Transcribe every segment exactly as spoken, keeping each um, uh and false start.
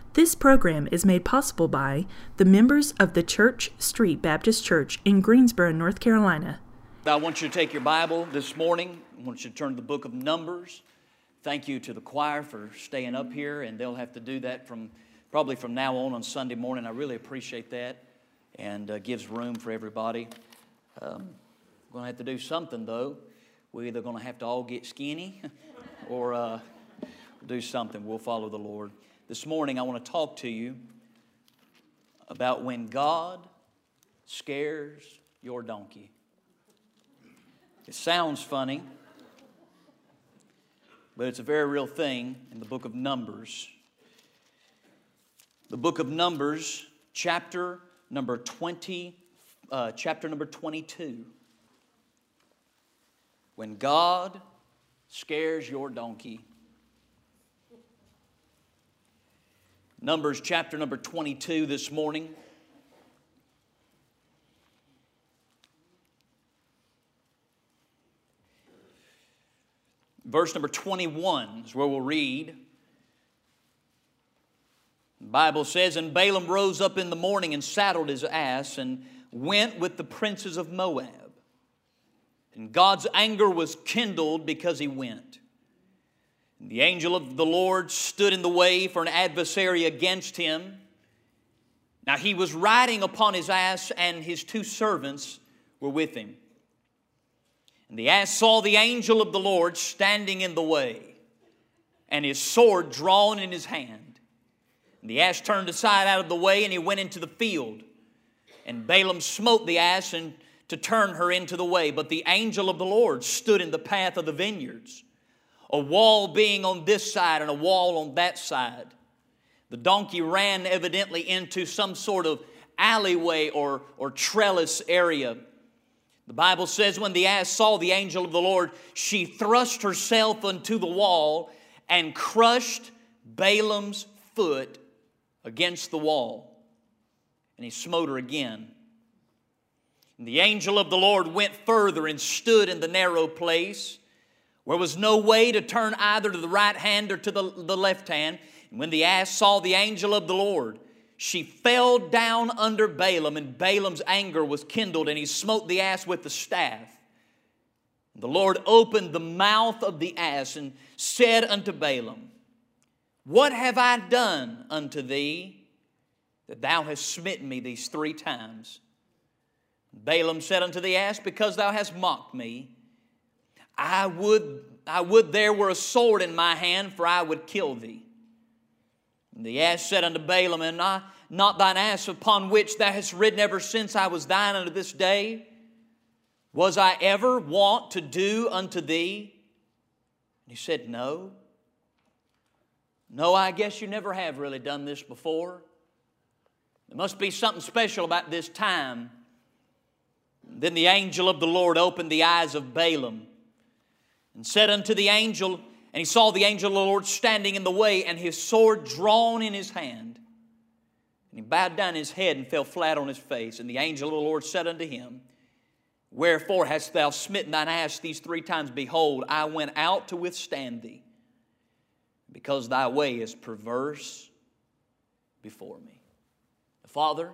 This program is made possible by the members of the Church Street Baptist Church in Greensboro, North Carolina. I want you to take your Bible this morning. I want you to turn to the book of Numbers. Thank you to the choir for staying up here, and they'll have to do that from probably from now on on Sunday morning. I really appreciate that, and uh, gives room for everybody. Um, we're going to have to do something, though. We're either going to have to all get skinny or uh, do something. We'll follow the Lord. This morning, I want to talk to you about when God scares your donkey. It sounds funny, but it's a very real thing in the book of Numbers. The book of Numbers, chapter number twenty, uh, chapter number twenty-two. When God scares your donkey. Numbers chapter number twenty-two this morning. Verse number twenty-one is where we'll read. The Bible says, "And Balaam rose up in the morning and saddled his ass and went with the princes of Moab. And God's anger was kindled because he went. And the angel of the Lord stood in the way for an adversary against him. Now he was riding upon his ass, and his two servants were with him. And the ass saw the angel of the Lord standing in the way, and his sword drawn in his hand. And the ass turned aside out of the way, and he went into the field. And Balaam smote the ass and to turn her into the way. But the angel of the Lord stood in the path of the vineyards, a wall being on this side and a wall on that side. The donkey ran evidently into some sort of alleyway or, or trellis area. The Bible says when the ass saw the angel of the Lord, she thrust herself into the wall and crushed Balaam's foot against the wall. And he smote her again. And the angel of the Lord went further and stood in the narrow place, where was no way to turn either to the right hand or to the, the left hand. And when the ass saw the angel of the Lord, she fell down under Balaam, and Balaam's anger was kindled, and he smote the ass with the staff. And the Lord opened the mouth of the ass and said unto Balaam, What have I done unto thee, that thou hast smitten me these three times? Balaam said unto the ass, Because thou hast mocked me, I would, I would there were a sword in my hand, for I would kill thee. And the ass said unto Balaam, Am I not thine ass upon which thou hast ridden ever since I was thine unto this day? Was I ever wont to do unto thee? And he said, No. No, I guess you never have really done this before. There must be something special about this time. Then the angel of the Lord opened the eyes of Balaam and said unto the angel, and he saw the angel of the Lord standing in the way, and his sword drawn in his hand. And he bowed down his head and fell flat on his face. And the angel of the Lord said unto him, Wherefore hast thou smitten thine ass these three times? Behold, I went out to withstand thee, because thy way is perverse before me. Father,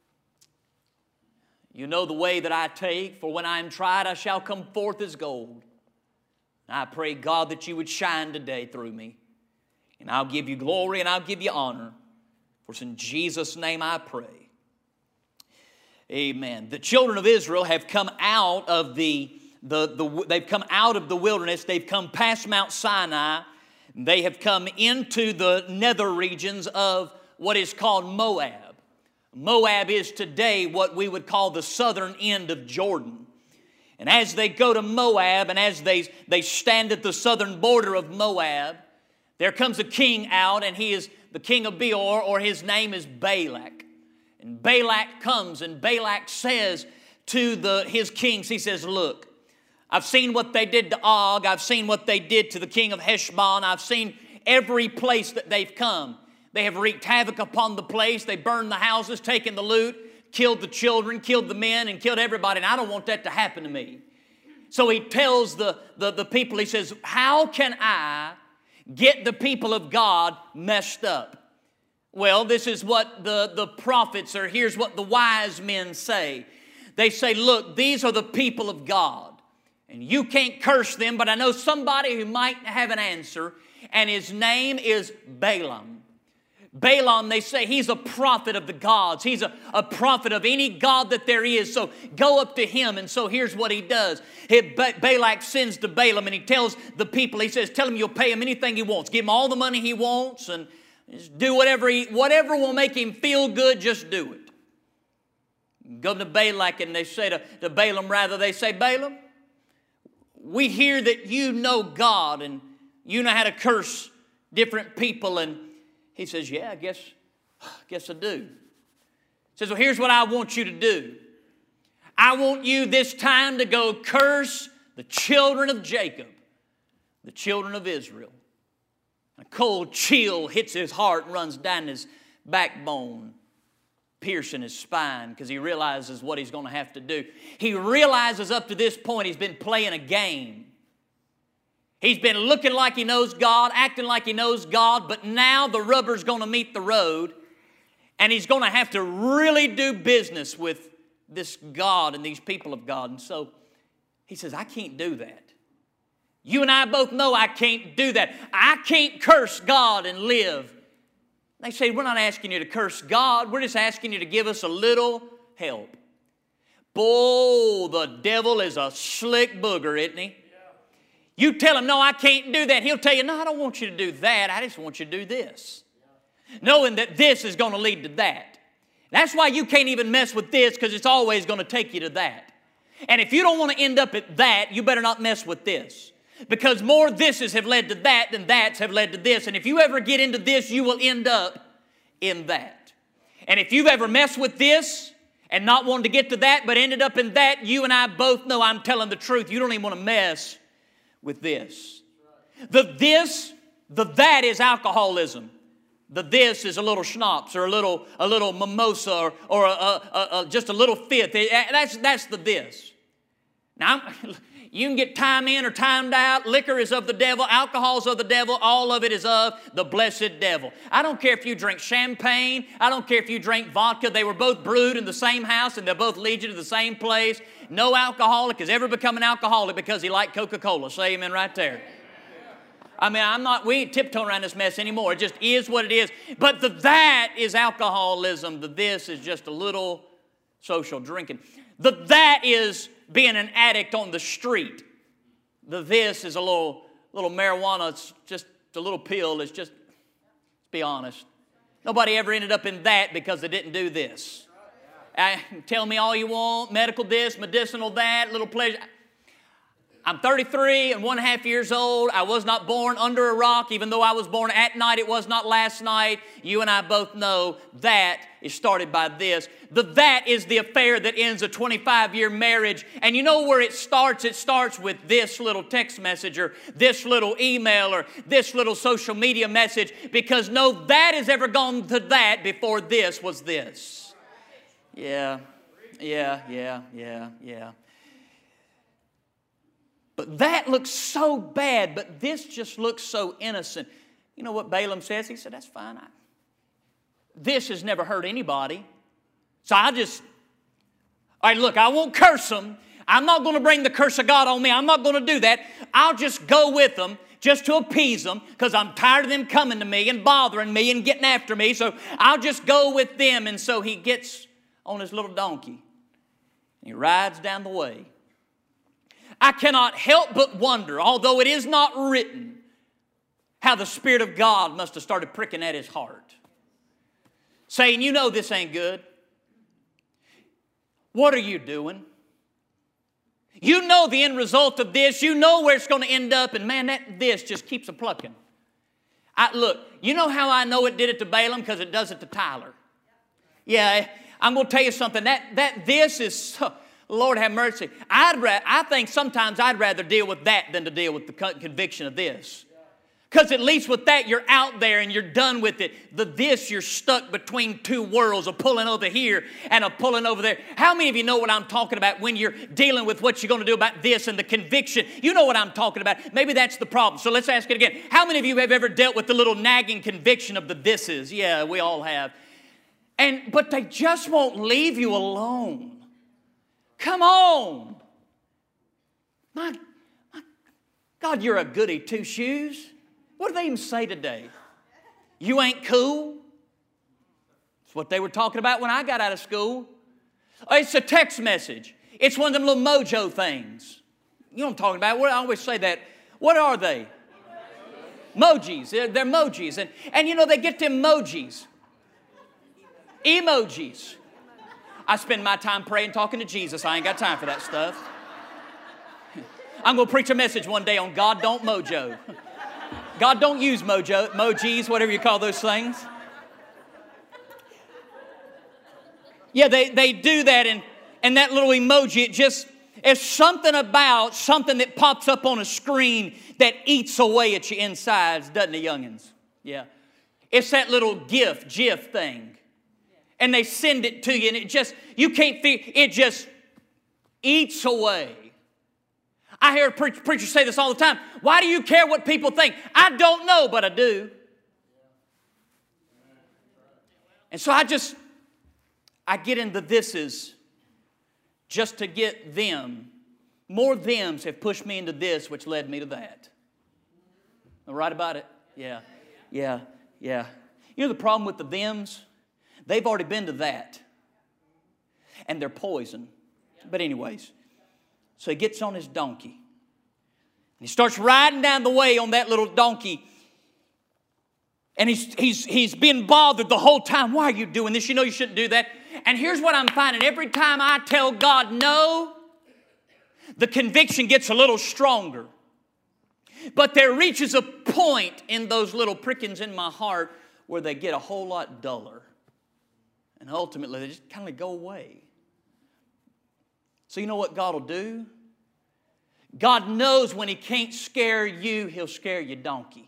you know the way that I take, for when I am tried, I shall come forth as gold. And I pray, God, that you would shine today through me. And I'll give you glory and I'll give you honor. For it's in Jesus' name I pray. Amen. The children of Israel have come out of the, the, the they've come out of the wilderness. They've come past Mount Sinai. They have come into the nether regions of what is called Moab. Moab is today what we would call the southern end of Jordan. And as they go to Moab, and as they, they stand at the southern border of Moab, there comes a king out, and he is the king of Beor, or his name is Balak. And Balak comes, and Balak says to the, his kings, he says, Look, I've seen what they did to Og. I've seen what they did to the king of Heshbon. I've seen every place that they've come. They have wreaked havoc upon the place. They burned the houses, taken the loot, killed the children, killed the men, and killed everybody. And I don't want that to happen to me. So he tells the, the, the people, he says, how can I get the people of God messed up? Well, this is what the, the prophets, or here's what the wise men say. They say, look, these are the people of God. And you can't curse them, but I know somebody who might have an answer, and his name is Balaam. Balaam, they say, he's a prophet of the gods. He's a, a prophet of any god that there is. So go up to him. And so here's what he does. He, ba- Balak sends to Balaam, and he tells the people, he says, tell him you'll pay him anything he wants. Give him all the money he wants, and just do whatever, he, whatever will make him feel good, just do it. Go to Balak, and they say to, to Balaam, rather, they say, Balaam, we hear that you know God, and you know how to curse different people. And he says, yeah, I guess, I guess I do. He says, well, here's what I want you to do. I want you this time to go curse the children of Jacob, the children of Israel. A cold chill hits his heart and runs down his backbone, piercing his spine, because he realizes what he's going to have to do. He realizes up to this point he's been playing a game. He's been looking like he knows God, acting like he knows God, but now the rubber's going to meet the road, and he's going to have to really do business with this God and these people of God. And so he says, I can't do that. You and I both know I can't do that. I can't curse God and live. They say, we're not asking you to curse God. We're just asking you to give us a little help. Boy, the devil is a slick booger, isn't he? You tell him, no, I can't do that. He'll tell you, no, I don't want you to do that. I just want you to do this. Knowing that this is going to lead to that. That's why you can't even mess with this, because it's always going to take you to that. And if you don't want to end up at that, you better not mess with this. Because more thises have led to that than that's have led to this. And if you ever get into this, you will end up in that. And if you've ever messed with this and not wanted to get to that but ended up in that, you and I both know I'm telling the truth. You don't even want to mess with this. The this, the that is alcoholism. The this is a little schnapps or a little, a little mimosa or, or a, a, a, just a little fifth. That's, that's the this. Now, I'm, you can get time in or timed out. Liquor is of the devil. Alcohol is of the devil. All of it is of the blessed devil. I don't care if you drink champagne. I don't care if you drink vodka. They were both brewed in the same house, and they both lead you to the same place. No alcoholic has ever become an alcoholic because he liked Coca-Cola. Say amen right there. I mean, I'm not, we ain't tiptoeing around this mess anymore. It just is what it is. But the that is alcoholism. The this is just a little social drinking. The that is being an addict on the street. The this is a little, little marijuana. It's just a little pill. It's just, let's be honest. Nobody ever ended up in that because they didn't do this. I, tell me all you want, medical this, medicinal that, little pleasure. I'm thirty-three and one and a half years old. I was not born under a rock, even though I was born at night. It was not last night. You and I both know that is started by this. The that is the affair that ends a twenty-five year marriage. And you know where it starts? It starts with this little text message or this little email or this little social media message, because no that has ever gone to that before this was this. Yeah, yeah, yeah, yeah, yeah. But that looks so bad, but this just looks so innocent. You know what Balaam says? He said, that's fine. I, this has never hurt anybody. So I just, all right, look, I won't curse them. I'm not going to bring the curse of God on me. I'm not going to do that. I'll just go with them just to appease them, because I'm tired of them coming to me and bothering me and getting after me. So I'll just go with them. And so he gets on his little donkey and he rides down the way. I cannot help but wonder, although it is not written, how the Spirit of God must have started pricking at his heart, saying, you know this ain't good. What are you doing? You know the end result of this. You know where it's going to end up, and man, that this just keeps a plucking. I, look, you know how I know it did it to Balaam? Because it does it to Tyler. Yeah, I'm going to tell you something. That, that this is so... Lord have mercy. I'd ra- I think sometimes I'd rather deal with that than to deal with the conviction of this. Because at least with that, you're out there and you're done with it. The this, you're stuck between two worlds, of pulling over here and of pulling over there. How many of you know what I'm talking about when you're dealing with what you're going to do about this and the conviction? You know what I'm talking about. Maybe that's the problem. So let's ask it again. How many of you have ever dealt with the little nagging conviction of the thises? Yeah, we all have. And but they just won't leave you alone. Come on. My, my God, you're a goody two-shoes. What do they even say today? You ain't cool? That's what they were talking about when I got out of school. Oh, it's a text message. It's one of them little mojo things. You know what I'm talking about? I always say that. What are they? Emojis. They're, they're emojis. And, and you know, they get them emojis. Emojis. I spend my time praying, talking to Jesus. I ain't got time for that stuff. I'm going to preach a message one day on God don't mojo. God don't use mojo, emojis, whatever you call those things. Yeah, they, they do that, and, and that little emoji, it just, it's something about something that pops up on a screen that eats away at your insides, doesn't it, youngins? Yeah. It's that little GIF, GIF thing. And they send it to you, and it just, you can't feel, it just eats away. I hear preach, preachers say this all the time. Why do you care what people think? I don't know, but I do. And so I just, I get into thises just to get them. More thems have pushed me into this, which led me to that. Am I right about it? Yeah, yeah, yeah. You know the problem with the thems? They've already been to that. And they're poison. But anyways. So he gets on his donkey. And he starts riding down the way on that little donkey. And he's, he's, he's been bothered the whole time. Why are you doing this? You know you shouldn't do that. And here's what I'm finding. Every time I tell God no, the conviction gets a little stronger. But there reaches a point in those little prickings in my heart where they get a whole lot duller. And ultimately they just kind of go away. So you know what God will do? God knows when He can't scare you, He'll scare your donkey.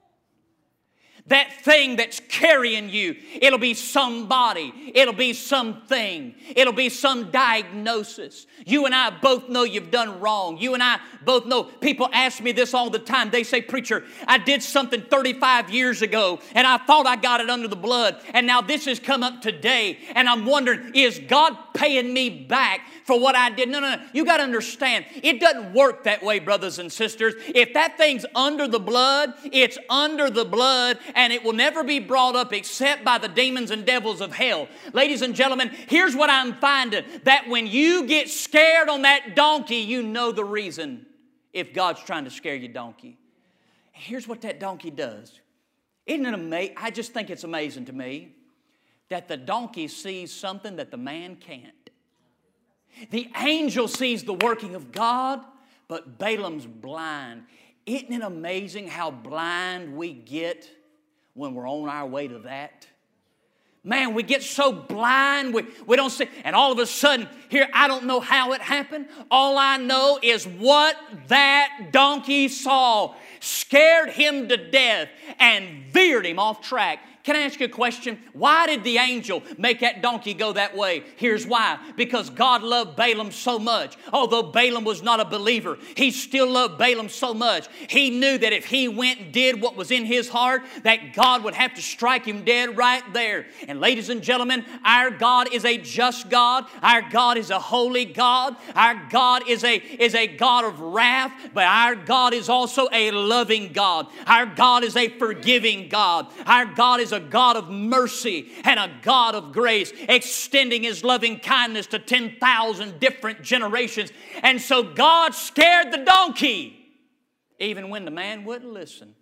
That thing that's carrying you, it'll be somebody. It'll be something. It'll be some diagnosis. You and I both know you've done wrong. You and I both know. People ask me this all the time. They say, preacher, I did something thirty-five years ago and I thought I got it under the blood. And now this has come up today. And I'm wondering, is God paying me back for what I did? No, no, no. You got to understand, it doesn't work that way, brothers and sisters. If that thing's under the blood, it's under the blood. And it will never be brought up except by the demons and devils of hell. Ladies and gentlemen, here's what I'm finding. That when you get scared on that donkey, you know the reason if God's trying to scare your donkey. Here's what that donkey does. Isn't it amazing? I just think it's amazing to me that the donkey sees something that the man can't. The angel sees the working of God, but Balaam's blind. Isn't it amazing how blind we get when we're on our way to that? Man, we get so blind, we, we don't see. And all of a sudden, here, I don't know how it happened. All I know is what that donkey saw scared him to death and veered him off track. Can I ask you a question? Why did the angel make that donkey go that way? Here's why. Because God loved Balaam so much. Although Balaam was not a believer, he still loved Balaam so much. He knew that if he went and did what was in his heart, that God would have to strike him dead right there. And ladies and gentlemen, our God is a just God. Our God is a holy God. Our God is a, is a God of wrath, but our God is also a loving God. Our God is a forgiving God. Our God is a God of mercy and a God of grace, extending His loving kindness to ten thousand different generations. And so God scared the donkey, even when the man wouldn't listen.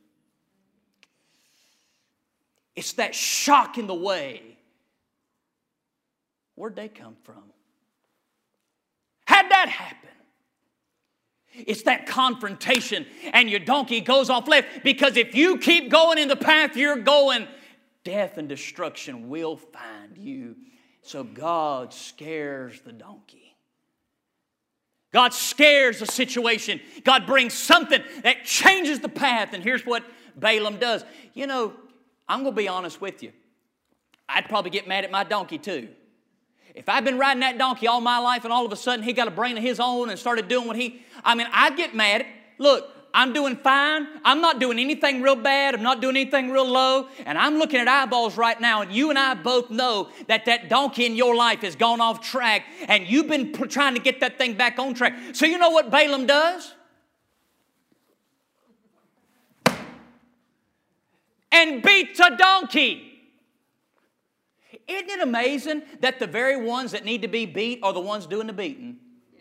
It's that shock in the way. Where'd they come from? How'd that happen? It's that confrontation, and your donkey goes off left, because if you keep going in the path you're going, death and destruction will find you. So God scares the donkey. God scares the situation. God brings something that changes the path. And here's what Balaam does. You know, I'm going to be honest with you. I'd probably get mad at my donkey too. If I'd been riding that donkey all my life and all of a sudden he got a brain of his own and started doing what he, I mean, I'd get mad. Look, I'm doing fine. I'm not doing anything real bad. I'm not doing anything real low. And I'm looking at eyeballs right now, and you and I both know that that donkey in your life has gone off track, and you've been p- trying to get that thing back on track. So you know what Balaam does? And beats a donkey. Isn't it amazing that the very ones that need to be beat are the ones doing the beating?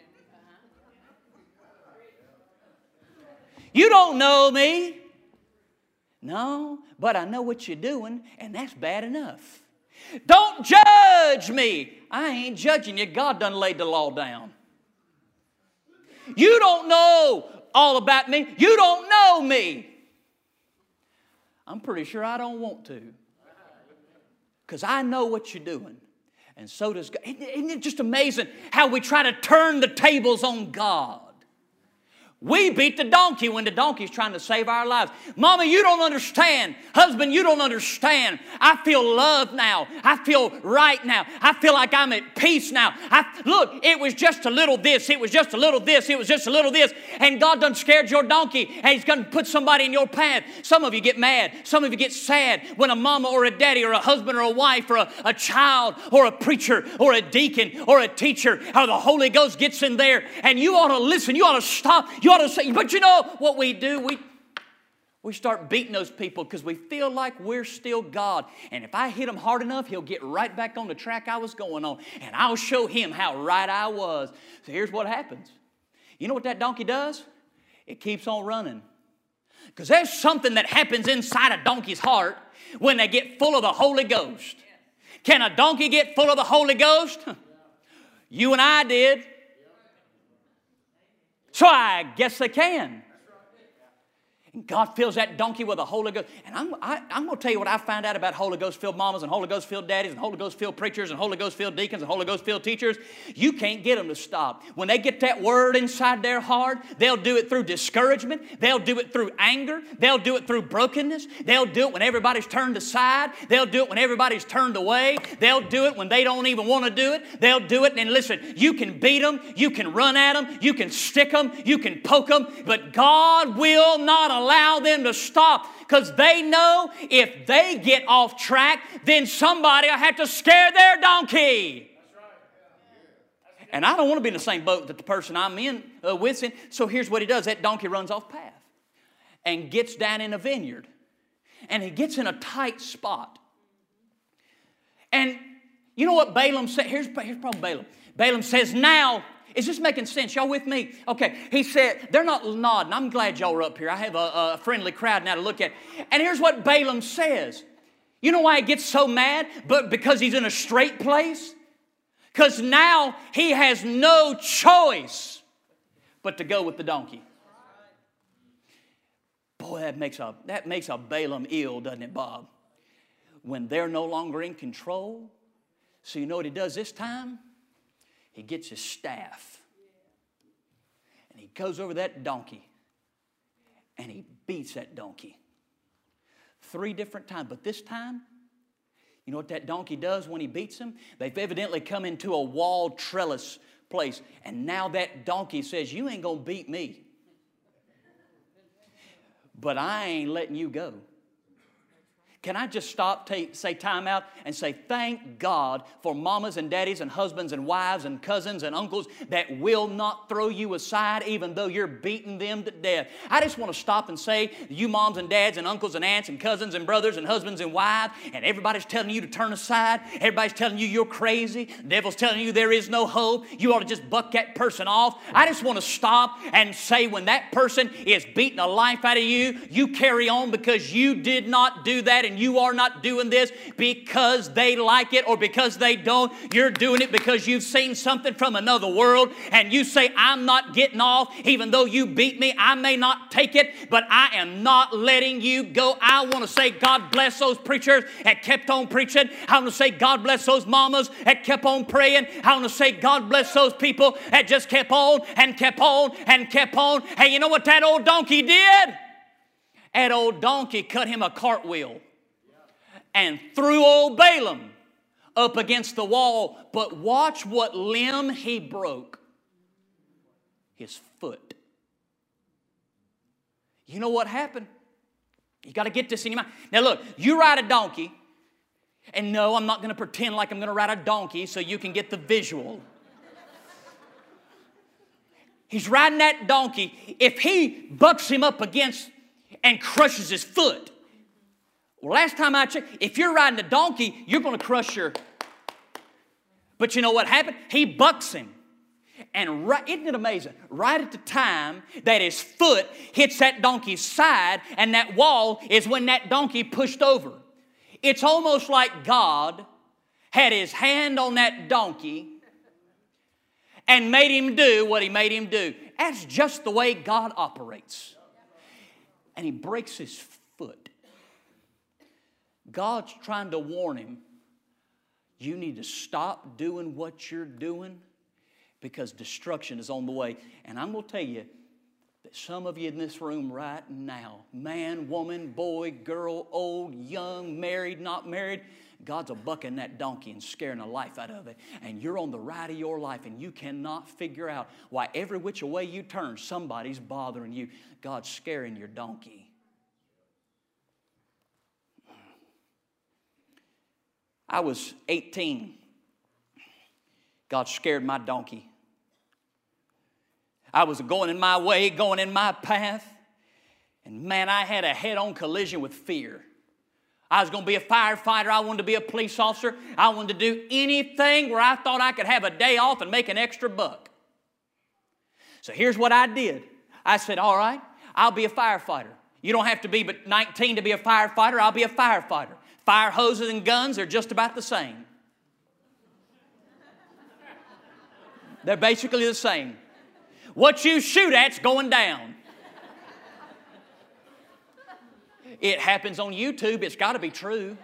You don't know me. No, but I know what you're doing, and that's bad enough. Don't judge me. I ain't judging you. God done laid the law down. You don't know all about me. You don't know me. I'm pretty sure I don't want to. Because I know what you're doing. And so does God. Isn't it just amazing how we try to turn the tables on God? We beat the donkey when the donkey's trying to save our lives. Mama, you don't understand. Husband, you don't understand. I feel loved now. I feel right now. I feel like I'm at peace now. I, look, it was just a little this. It was just a little this. It was just a little this. And God done scared your donkey. And He's going to put somebody in your path. Some of you get mad. Some of you get sad when a mama or a daddy or a husband or a wife or a, a child or a preacher or a deacon or a teacher or the Holy Ghost gets in there. And you ought to listen. You ought to stop. You ought to say, but you know what we do? We, we start beating those people because we feel like we're still God. And if I hit him hard enough, he'll get right back on the track I was going on. And I'll show him how right I was. So here's what happens. You know what that donkey does? It keeps on running. Because there's something that happens inside a donkey's heart when they get full of the Holy Ghost. Can a donkey get full of the Holy Ghost? You and I did. So I guess they can. And God fills that donkey with the Holy Ghost. And I'm, I, I'm going to tell you what I found out about Holy Ghost-filled mamas and Holy Ghost-filled daddies and Holy Ghost-filled preachers and Holy Ghost-filled deacons and Holy Ghost-filled teachers. You can't get them to stop. When they get that word inside their heart, they'll do it through discouragement. They'll do it through anger. They'll do it through brokenness. They'll do it when everybody's turned aside. They'll do it when everybody's turned away. They'll do it when they don't even want to do it. They'll do it. And listen, you can beat them. You can run at them. You can stick them. You can poke them. But God will not allow them to stop, because they know if they get off track, then somebody will have to scare their donkey. And I don't want to be in the same boat that the person I'm in uh, with. In. So here's what he does. That donkey runs off path and gets down in a vineyard. And he gets in a tight spot. And you know what Balaam said? Here's, here's problem Balaam. Balaam says, now, is this making sense? Y'all with me? Okay. He said, they're not nodding. I'm glad y'all are up here. I have a, a friendly crowd now to look at. And here's what Balaam says. You know why he gets so mad? But because he's in a straight place? Because now he has no choice but to go with the donkey. Boy, that makes a, that makes a Balaam ill, doesn't it, Bob? When they're no longer in control. So you know what he does this time? He gets his staff and he goes over that donkey and he beats that donkey three different times. But this time, you know what that donkey does when he beats him? They've evidently come into a walled trellis place, and now that donkey says, you ain't going to beat me, but I ain't letting you go. Can I just stop, take, say time out, and say thank God for mamas and daddies and husbands and wives and cousins and uncles that will not throw you aside even though you're beating them to death. I just want to stop and say, you moms and dads and uncles and aunts and cousins and brothers and husbands and wives, and everybody's telling you to turn aside. Everybody's telling you you're crazy. The devil's telling you there is no hope. You ought to just buck that person off. I just want to stop and say when that person is beating the life out of you, you carry on because you did not do that. And you are not doing this because they like it or because they don't. You're doing it because you've seen something from another world, and you say, I'm not getting off. Even though you beat me, I may not take it, but I am not letting you go. I want to say God bless those preachers that kept on preaching. I want to say God bless those mamas that kept on praying. I want to say God bless those people that just kept on and kept on and kept on. Hey, you know what that old donkey did? That old donkey cut him a cartwheel and threw old Balaam up against the wall. But watch what limb he broke. His foot. You know what happened? You got to get this in your mind. Now look, you ride a donkey. And no, I'm not going to pretend like I'm going to ride a donkey so you can get the visual. He's riding that donkey. If he bucks him up against and crushes his foot. Well, last time I checked, if you're riding a donkey, you're going to crush your... But you know what happened? He bucks him. And right, isn't it amazing? Right at the time that his foot hits that donkey's side and that wall is when that donkey pushed over. It's almost like God had his hand on that donkey and made him do what he made him do. That's just the way God operates. And he breaks his foot. God's trying to warn him, you need to stop doing what you're doing because destruction is on the way. And I'm going to tell you that some of you in this room right now, man, woman, boy, girl, old, young, married, not married, God's a bucking that donkey and scaring the life out of it. And you're on the ride of your life and you cannot figure out why every which way you turn, somebody's bothering you. God's scaring your donkey. I was eighteen. God scared my donkey. I was going in my way, going in my path. And man, I had a head-on collision with fear. I was going to be a firefighter. I wanted to be a police officer. I wanted to do anything where I thought I could have a day off and make an extra buck. So here's what I did. I said, all right, I'll be a firefighter. You don't have to be but nineteen to be a firefighter. I'll be a firefighter. Fire hoses and guns are just about the same. They're basically the same. What you shoot at's going down. It happens on YouTube. It's got to be true.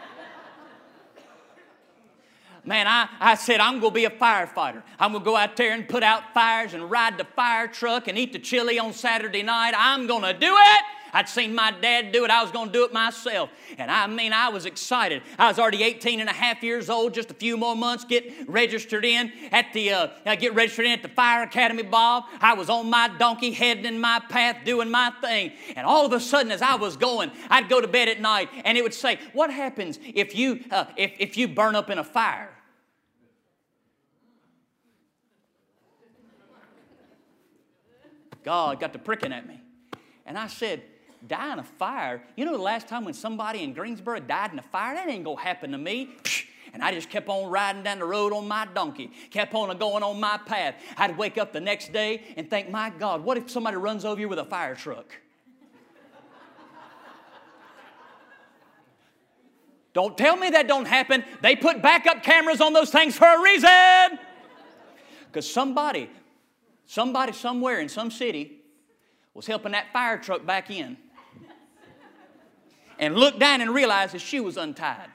Man, I, I said, I'm going to be a firefighter. I'm going to go out there and put out fires and ride the fire truck and eat the chili on Saturday night. I'm going to do it. I'd seen my dad do it. I was going to do it myself. And I mean, I was excited. I was already eighteen and a half years old, just a few more months, get registered in at the, uh, get registered in at the Fire Academy, Bob. I was on my donkey, heading in my path, doing my thing. And all of a sudden, as I was going, I'd go to bed at night, and it would say, what happens if you, uh, if, if you burn up in a fire? God got to pricking at me. And I said, die in a fire? You know the last time when somebody in Greensboro died in a fire? That ain't going to happen to me. And I just kept on riding down the road on my donkey, kept on going on my path. I'd wake up the next day and think, my God, what if somebody runs over you with a fire truck? Don't tell me that don't happen. They put backup cameras on those things for a reason. Because somebody, somebody somewhere in some city was helping that fire truck back in and looked down and realized his shoe was untied.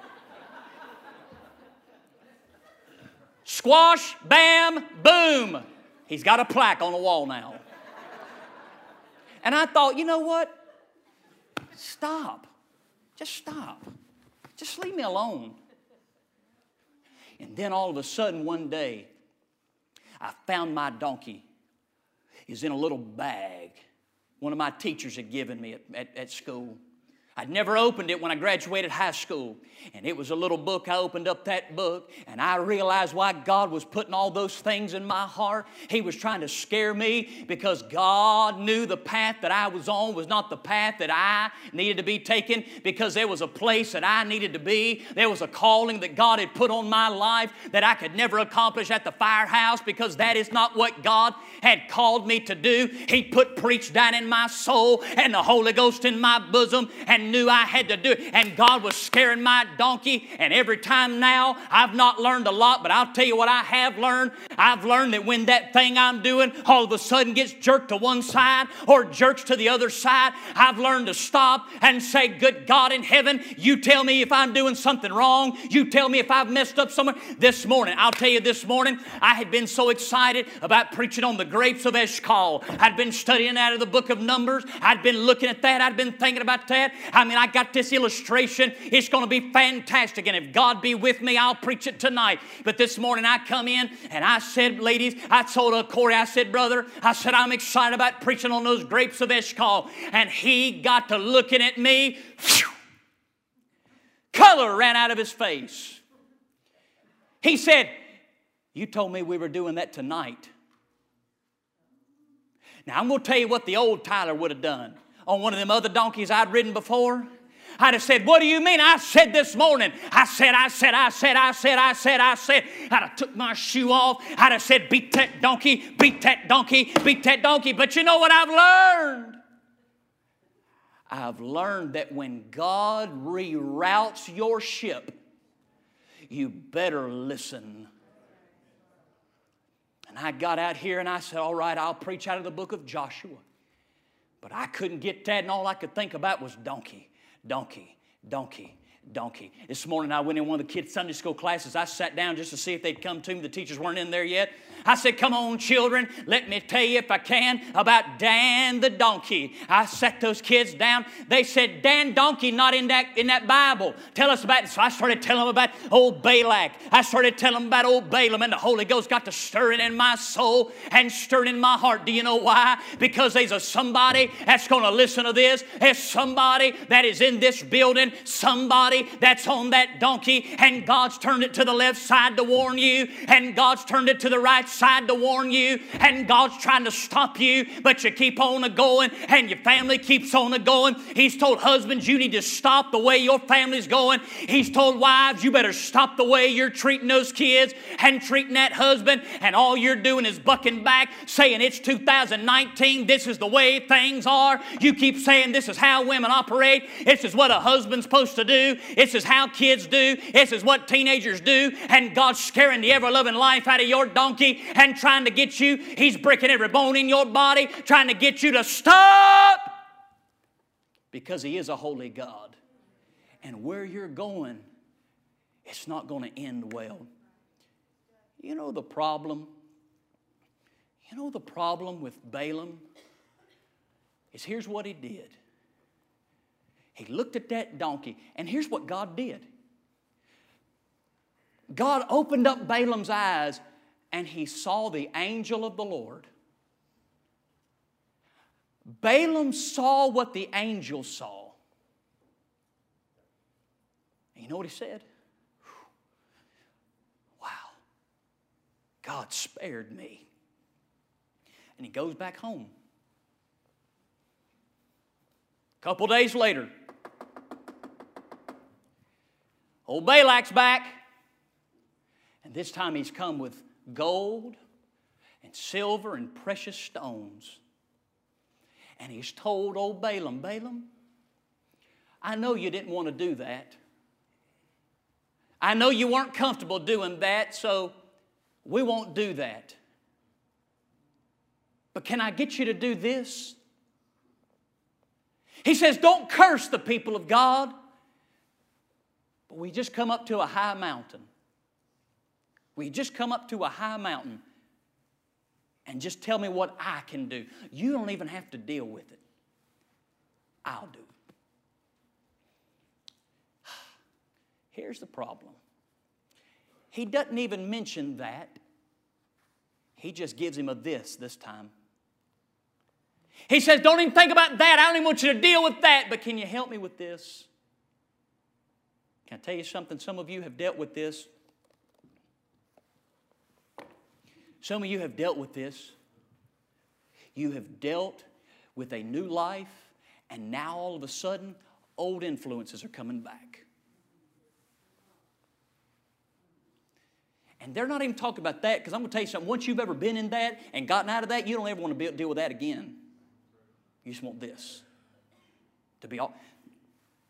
Squash, bam, boom. He's got a plaque on the wall now. And I thought, you know what? Stop. Just stop. Just leave me alone. And then all of a sudden one day, I found my donkey. Is in a little bag one of my teachers had given me at, at, at school. I'd never opened it when I graduated high school. And it was a little book. I opened up that book and I realized why God was putting all those things in my heart. He was trying to scare me because God knew the path that I was on was not the path that I needed to be taken, because there was a place that I needed to be. There was a calling that God had put on my life that I could never accomplish at the firehouse, because that is not what God had called me to do. He put preach down in my soul and the Holy Ghost in my bosom, and and knew I had to do it. And God was scaring my donkey. And every time now, I've not learned a lot, but I'll tell you what I have learned. I've learned that when that thing I'm doing all of a sudden gets jerked to one side or jerks to the other side, I've learned to stop and say, good God in heaven, you tell me if I'm doing something wrong. You tell me if I've messed up somewhere. This morning, I'll tell you this morning, I had been so excited about preaching on the grapes of Eshcol. I'd been studying out of the book of Numbers. I'd been looking at that. I'd been thinking about that. I mean, I got this illustration. It's going to be fantastic. And if God be with me, I'll preach it tonight. But this morning I come in and I said, ladies, I told uh, Corey, I said, brother, I said, I'm excited about preaching on those grapes of Eshcol. And he got to looking at me. Whew, color ran out of his face. He said, you told me we were doing that tonight. Now, I'm going to tell you what the old Tyler would have done on one of them other donkeys I'd ridden before. I'd have said, what do you mean? I said this morning. I said, I said, I said, I said, I said, I said. I'd have took my shoe off. I'd have said, beat that donkey, beat that donkey, beat that donkey. But you know what I've learned? I've learned that when God reroutes your ship, you better listen. And I got out here and I said, all right, I'll preach out of the book of Joshua. But I couldn't get that, and all I could think about was donkey, donkey, donkey, donkey. This morning I went in one of the kids' Sunday school classes. I sat down just to see if they'd come to me. The teachers weren't in there yet. I said, come on, children, let me tell you, if I can, about Dan the donkey. I sat those kids down. They said, Dan Donkey, not in that, in that Bible. Tell us about it. So I started telling them about old Balak. I started telling them about old Balaam, and the Holy Ghost got to stirring in my soul and stirring in my heart. Do you know why? Because there's a somebody that's going to listen to this. There's somebody that is in this building, somebody that's on that donkey, and God's turned it to the left side to warn you, and God's turned it to the right side to warn you, and God's trying to stop you, but you keep on a going, and your family keeps on a going. He's told husbands, you need to stop the way your family's going. He's told wives, you better stop the way you're treating those kids and treating that husband, and all you're doing is bucking back, saying it's two thousand nineteen, this is the way things are. You keep saying this is how women operate, this is what a husband's supposed to do, this is how kids do, this is what teenagers do, and God's scaring the ever-loving life out of your donkey and trying to get you, He's breaking every bone in your body, trying to get you to stop, because He is a holy God. And where you're going, it's not going to end well. You know the problem? You know the problem with Balaam? Is here's what he did. He looked at that donkey, and here's what God did. God opened up Balaam's eyes, and he saw the angel of the Lord. Balaam saw what the angel saw. And you know what he said? Wow, God spared me. And he goes back home. A couple days later, old Balak's back. And this time he's come with gold and silver and precious stones. And he's told old Balaam, Balaam, I know you didn't want to do that. I know you weren't comfortable doing that, so we won't do that. But can I get you to do this? He says, don't curse the people of God. But we just come up to a high mountain. We just come up to a high mountain and just tell me what I can do. You don't even have to deal with it. I'll do it. Here's the problem. He doesn't even mention that. He just gives him a this this time. He says, don't even think about that. I don't even want you to deal with that. But can you help me with this? Can I tell you something? Some of you have dealt with this. Some of you have dealt with this. You have dealt with a new life, and now all of a sudden, old influences are coming back. And they're not even talking about that, because I'm going to tell you something. Once you've ever been in that and gotten out of that, you don't ever want to be, deal with that again. You just want this to be all.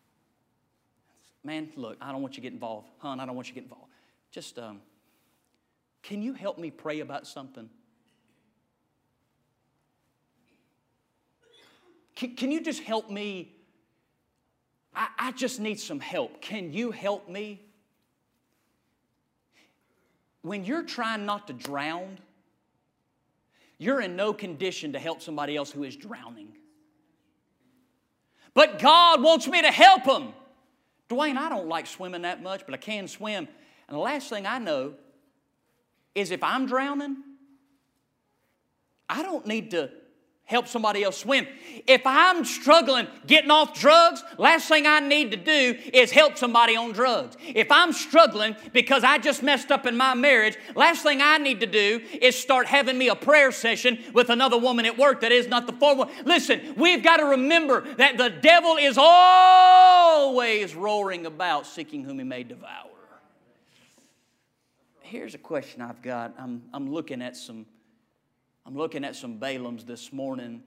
man, look, I don't want you to get involved. Hon, I don't want you to get involved. Just, um, can you help me pray about something? Can, can you just help me? I, I just need some help. Can you help me? When you're trying not to drown, you're in no condition to help somebody else who is drowning. But God wants me to help them. Dwayne, I don't like swimming that much, but I can swim. And the last thing I know is if I'm drowning, I don't need to help somebody else swim. If I'm struggling getting off drugs, last thing I need to do is help somebody on drugs. If I'm struggling because I just messed up in my marriage, last thing I need to do is start having me a prayer session with another woman at work that is not the former. Listen, we've got to remember that the devil is always roaring about, seeking whom he may devour. Here's a question I've got. I'm, I'm looking at some I'm looking at some Balaams this morning.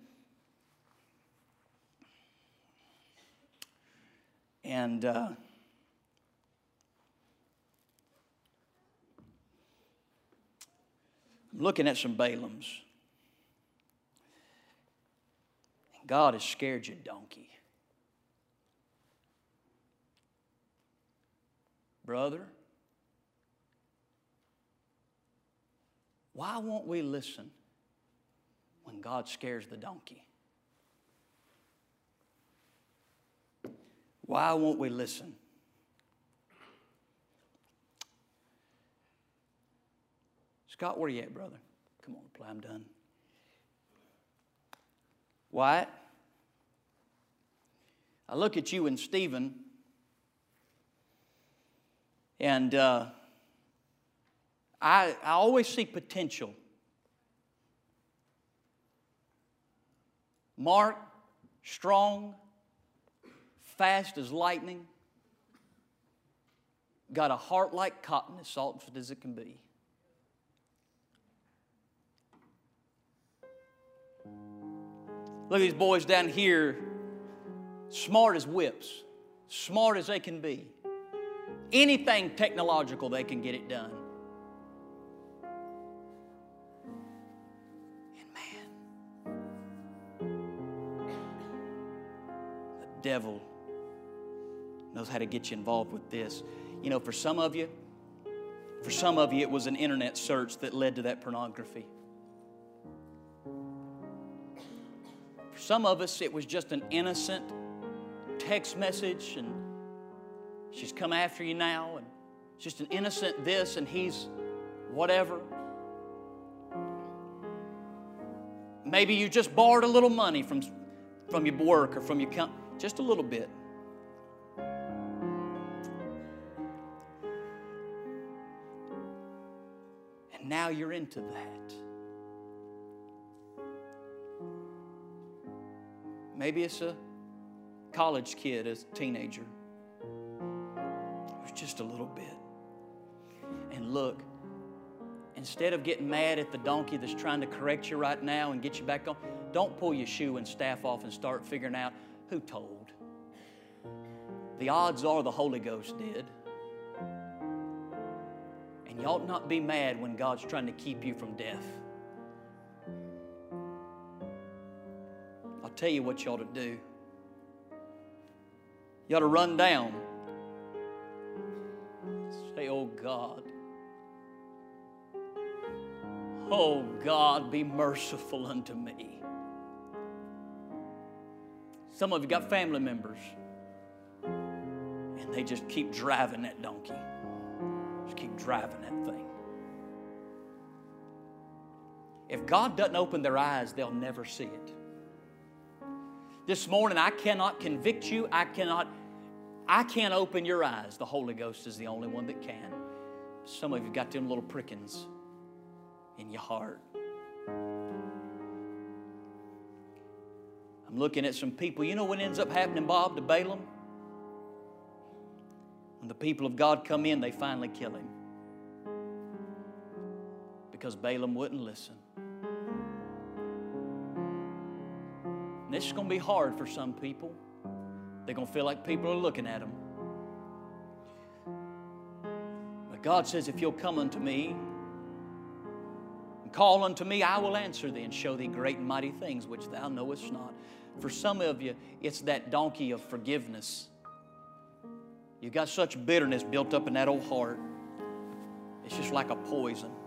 And uh, I'm looking at some Balaams. God has scared you, donkey. Brother, why won't we listen when God scares the donkey? Why won't we listen? Scott, where you at, brother? Come on, play, I'm done. Wyatt, I look at you and Stephen, and uh, I, I always see potential. Mark, strong, fast as lightning, got a heart like cotton, as soft as it can be. Look at these boys down here, smart as whips, smart as they can be. Anything technological, they can get it done. Devil knows how to get you involved with this. You know, for some of you, for some of you, it was an internet search that led to that pornography. For some of us, it was just an innocent text message, and she's come after you now, and it's just an innocent this, and he's whatever. Maybe you just borrowed a little money from, from your work or from your company. Just a little bit. And now you're into that. Maybe it's a college kid, a teenager. It was just a little bit. And look, instead of getting mad at the donkey that's trying to correct you right now and get you back on, don't pull your shoe and staff off and start figuring out who told. The odds are the Holy Ghost did. And you ought not be mad when God's trying to keep you from death. I'll tell you what you ought to do. You ought to run down. Say, oh God. Oh God, be merciful unto me. Some of you got family members, and they just keep driving that donkey. Just keep driving that thing. If God doesn't open their eyes, they'll never see it. This morning, I cannot convict you. I cannot, I can't open your eyes. The Holy Ghost is the only one that can. Some of you got them little prickings in your heart. I'm looking at some people. You know what ends up happening, Bob, to Balaam? When the people of God come in, they finally kill him. Because Balaam wouldn't listen. And this is going to be hard for some people. They're going to feel like people are looking at them. God says, if you'll come unto me and call unto me, I will answer thee and show thee great and mighty things which thou knowest not. For some of you, it's that donkey of forgiveness. You've got such bitterness built up in that old heart. It's just like a poison.